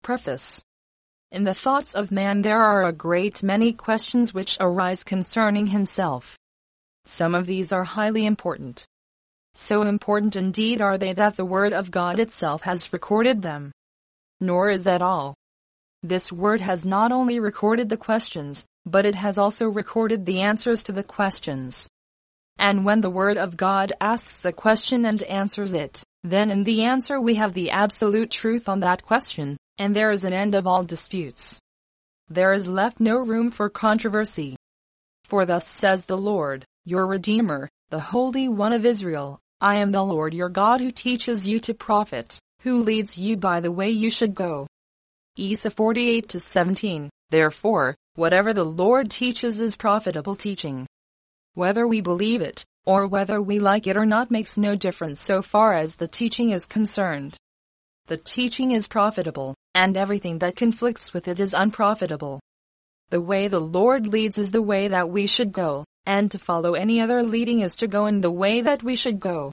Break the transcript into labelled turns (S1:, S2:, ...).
S1: Preface. In the thoughts of man there are a great many questions which arise concerning himself. Some of these are highly important. So important indeed are they that the Word of God itself has recorded them. Nor is that all. This Word has not only recorded the questions, but it has also recorded the answers to the questions. And when the Word of God asks a question and answers it, then in the answer we have the absolute truth on that question, and there is an end of all disputes. There is left no room for controversy. For thus says the Lord, your Redeemer, the Holy One of Israel, I am the Lord your God who teaches you to profit, who leads you by the way you should go. Isa 48-17. Therefore, whatever the Lord teaches is profitable teaching. Whether we believe it, or whether we like it or not makes no difference so far as the teaching is concerned. The teaching is profitable, and everything that conflicts with it is unprofitable. The way the Lord leads is the way that we should go, and to follow any other leading is to go in the way that we should go.